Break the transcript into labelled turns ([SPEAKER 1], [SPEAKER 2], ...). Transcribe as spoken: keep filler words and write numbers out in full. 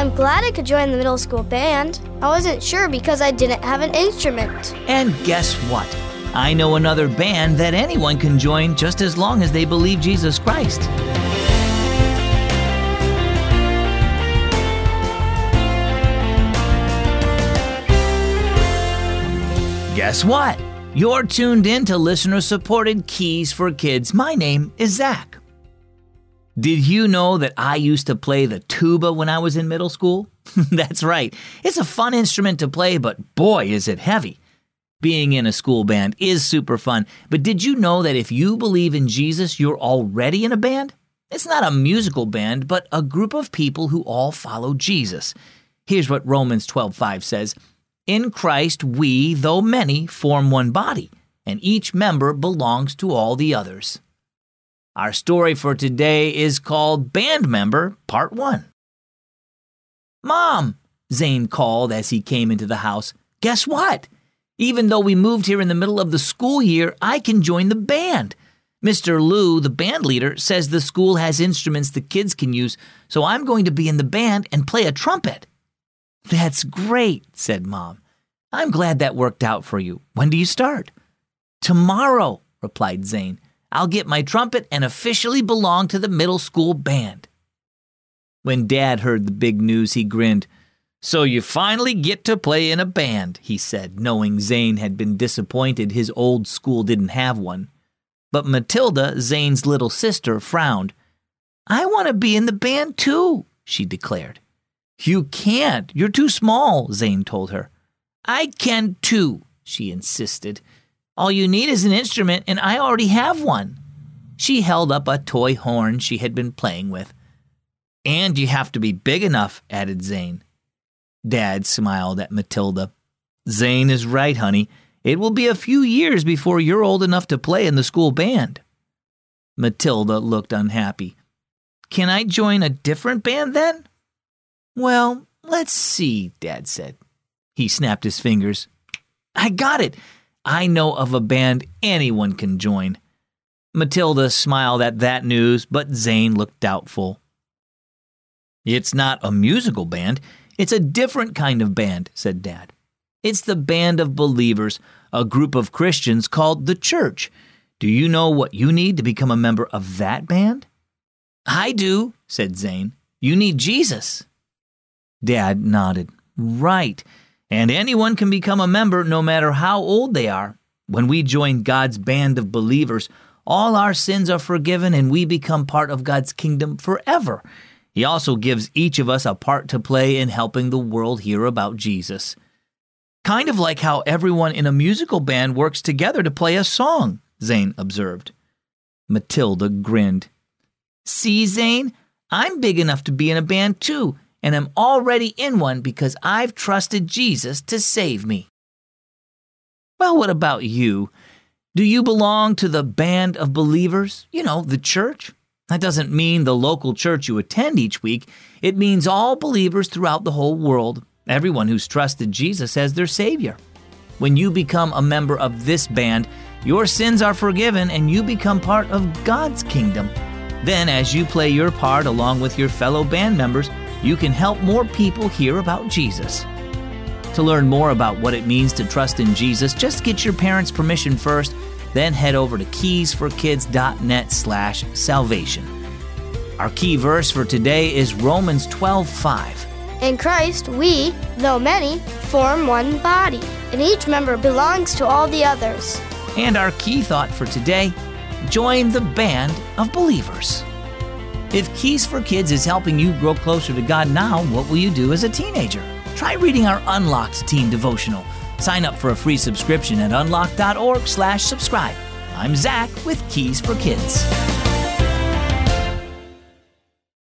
[SPEAKER 1] I'm glad I could join the middle school band. I wasn't sure because I didn't have an instrument.
[SPEAKER 2] And guess what? I know another band that anyone can join just as long as they believe Jesus Christ. Guess what? You're tuned in to listener-supported Keys for Kids. My name is Zach. Did you know that I used to play the tuba when I was in middle school? That's right. It's a fun instrument to play, but boy, is it heavy. Being in a school band is super fun, but did you know that if you believe in Jesus, you're already in a band? It's not a musical band, but a group of people who all follow Jesus. Here's what Romans twelve five says. In Christ, we, though many, form one body, and each member belongs to all the others. Our story for today is called Band Member Part one. Mom, Zane called as he came into the house. Guess what? Even though we moved here in the middle of the school year, I can join the band. Mister Lou, the band leader, says the school has instruments the kids can use, so I'm going to be in the band and play a trumpet. That's great, said Mom. I'm glad that worked out for you. When do you start? Tomorrow, replied Zane. I'll get my trumpet and officially belong to the middle school band. When Dad heard the big news, he grinned. So you finally get to play in a band, he said, knowing Zane had been disappointed his old school didn't have one. But Matilda, Zane's little sister, frowned. I want to be in the band too, she declared. You can't. You're too small, Zane told her. I can too, she insisted. All you need is an instrument, and I already have one. She held up a toy horn she had been playing with. And you have to be big enough, added Zane. Dad smiled at Matilda. Zane is right, honey. It will be a few years before you're old enough to play in the school band. Matilda looked unhappy. Can I join a different band then? Well, let's see, Dad said. He snapped his fingers. I got it. I know of a band anyone can join. Matilda smiled at that news, but Zane looked doubtful. It's not a musical band. It's a different kind of band, said Dad. It's the Band of Believers, a group of Christians called the Church. Do you know what you need to become a member of that band? I do, said Zane. You need Jesus. Dad nodded. Right. And anyone can become a member no matter how old they are. When we join God's Band of Believers, all our sins are forgiven and we become part of God's kingdom forever. He also gives each of us a part to play in helping the world hear about Jesus. Kind of like how everyone in a musical band works together to play a song, Zane observed. Matilda grinned. See, Zane, I'm big enough to be in a band too, and I'm already in one because I've trusted Jesus to save me. Well, what about you? Do you belong to the Band of Believers? You know, the church? That doesn't mean the local church you attend each week. It means all believers throughout the whole world, everyone who's trusted Jesus as their Savior. When you become a member of this band, your sins are forgiven and you become part of God's kingdom. Then, as you play your part along with your fellow band members, you can help more people hear about Jesus. To learn more about what it means to trust in Jesus, just get your parents' permission first, then head over to keysforkids.net slash salvation. Our key verse for today is Romans twelve five.
[SPEAKER 1] In Christ, we, though many, form one body, and each member belongs to all the others.
[SPEAKER 2] And our key thought for today, join the Band of Believers. If Keys for Kids is helping you grow closer to God now, what will you do as a teenager? Try reading our Unlocked Teen Devotional. Sign up for a free subscription at unlocked.org slash subscribe. I'm Zach with Keys for Kids.